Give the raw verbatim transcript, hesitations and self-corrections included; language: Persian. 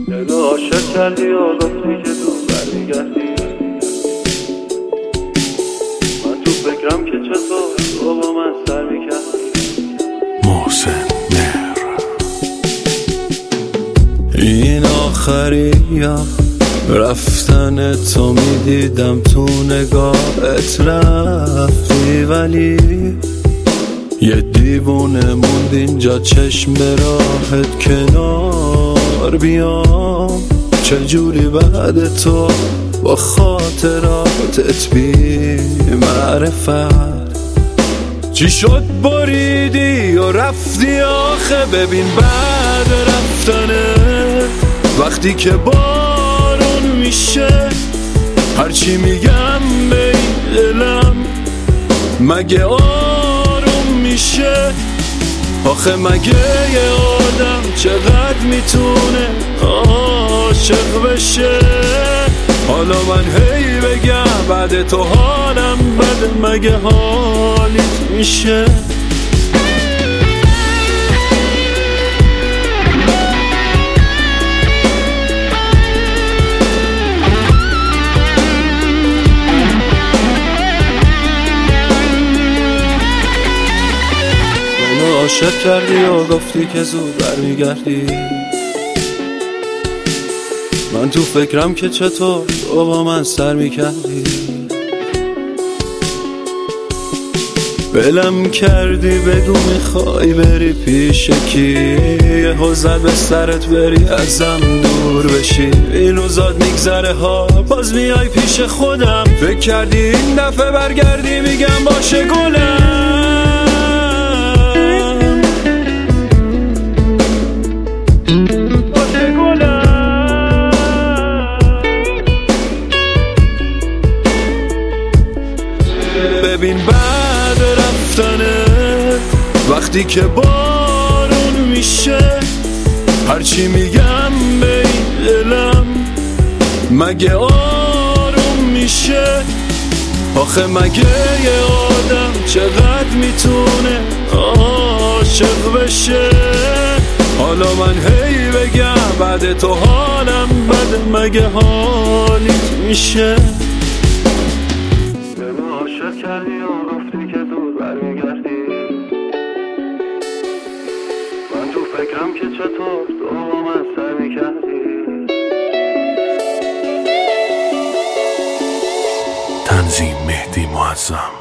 دل عاشق کردی و گفتی که دور برمیگردی. من تو فکرم که چطور تو با من سر میکردی. محسن مهر. این آخری یا رفتن تو میدیدم تو نگاهت رفتی، ولی یه دیوونه موند اینجا چشم به راحت کنار بیام. چجوری بعد تو با خاطراتت بی معرفت چی شد بریدی و رفتی؟ آخه ببین بعد رفتنت وقتی که بارون میشه هرچی میگم به این دلم مگه آروم میشه؟ آخه مگه یه آدم چقدر میتونه عاشق بشه؟ حالا من هی بگم بعد تو حالم بده، مگه حالیت میشه؟ عاشق کردی و گفتی که زود برمیگردی. من تو فکرم که چطور تو با من سر میکردی. بلم کردی بگو میخوای بری پیش کی، یه حوزت به سرت بری ازم دور بشی. این روزات میگذره ها باز میای پیش خودم. فکر کردی این دفعه برگردی؟ میگم باشه گلم. ببین بعد رفتنت وقتی که بارون میشه هرچی میگم به این دلم مگه آروم میشه؟ آخه مگه یه آدم چقدر میتونه عاشق بشه؟ حالا من هی بگم بعد تو حالم بده، مگه حالیت میشه؟ عاشق کردی و گفتی که دور برمیگردی. من تو فکرم که چطور تو با من سر میکردی. تنظیم مهدی معظم.